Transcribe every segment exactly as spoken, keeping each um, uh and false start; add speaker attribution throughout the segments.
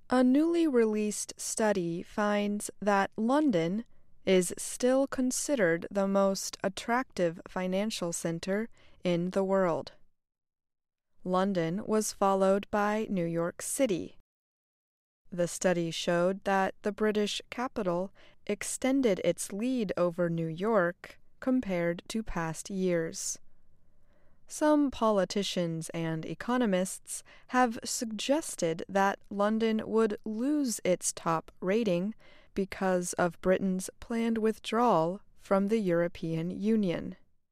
Speaker 1: A newly released study finds that London is still considered the most attractive financial center in the world. London was followed by New York City. The study showed that the British capital extended its lead over New York compared to past years. Some politicians and economists have suggested that London would lose its top rating because of Britain's planned withdrawal from the European Union.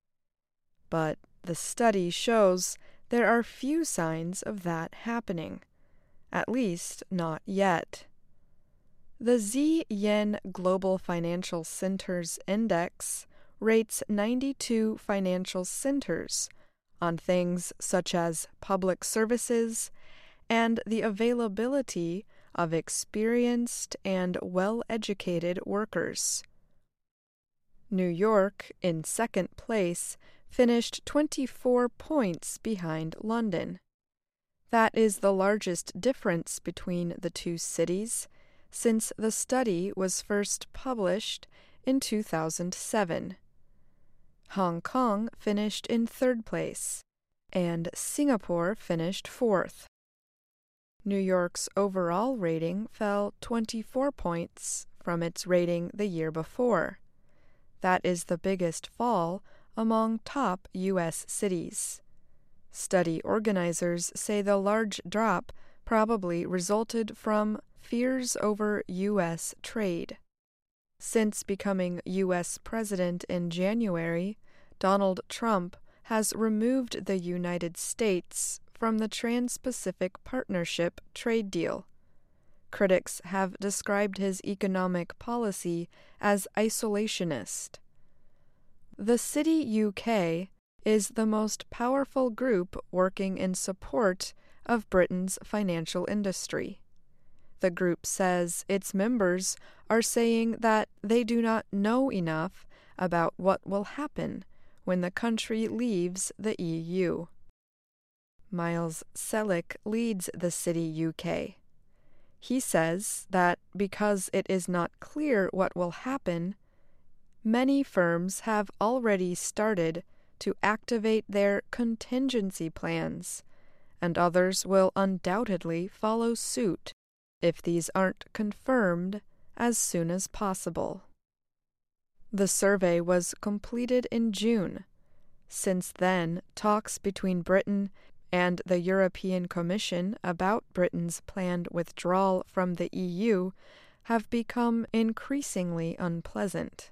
Speaker 1: But the study shows there are few signs of that happening, at least not yet. The Z Yen Global Financial Centers Index rates ninety-two financial centers on things such as public services and the availability of experienced and well-educated workers. New York, in second place, finished twenty-four points behind London. That is the largest difference between the two cities since the study was first published in two thousand seven. Hong Kong finished in third place, and Singapore finished fourth. New York's overall rating fell twenty-four points from its rating the year before. That is the biggest fall among top U S cities. Study organizers say the large drop probably resulted from fears over U S trade. Since becoming U S president in January, Donald Trump has removed the United States from the Trans-Pacific Partnership trade deal. Critics have described his economic policy as isolationist. The City U K is the most powerful group working in support of Britain's financial industry. The group says its members are saying that they do not know enough about what will happen when the country leaves the E U. Miles Selick leads the City U K. He says that because it is not clear what will happen, many firms have already started to activate their contingency plans, and others will undoubtedly follow suit if these aren't confirmed as soon as possible. The survey was completed in June. Since then, talks between Britain and the European Commission about Britain's planned withdrawal from the E U have become increasingly unpleasant.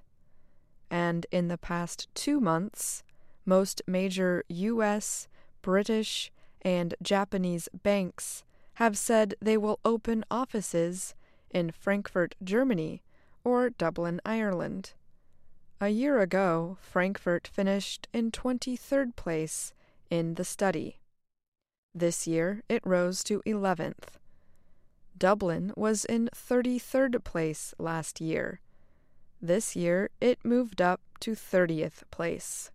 Speaker 1: And in the past two months, most major U S, British, and Japanese banks have said they will open offices in Frankfurt, Germany, or Dublin, Ireland. A year ago, Frankfurt finished in twenty-third place in the study. This year, it rose to eleventh. Dublin was in thirty-third place last year. This year, it moved up to thirtieth place.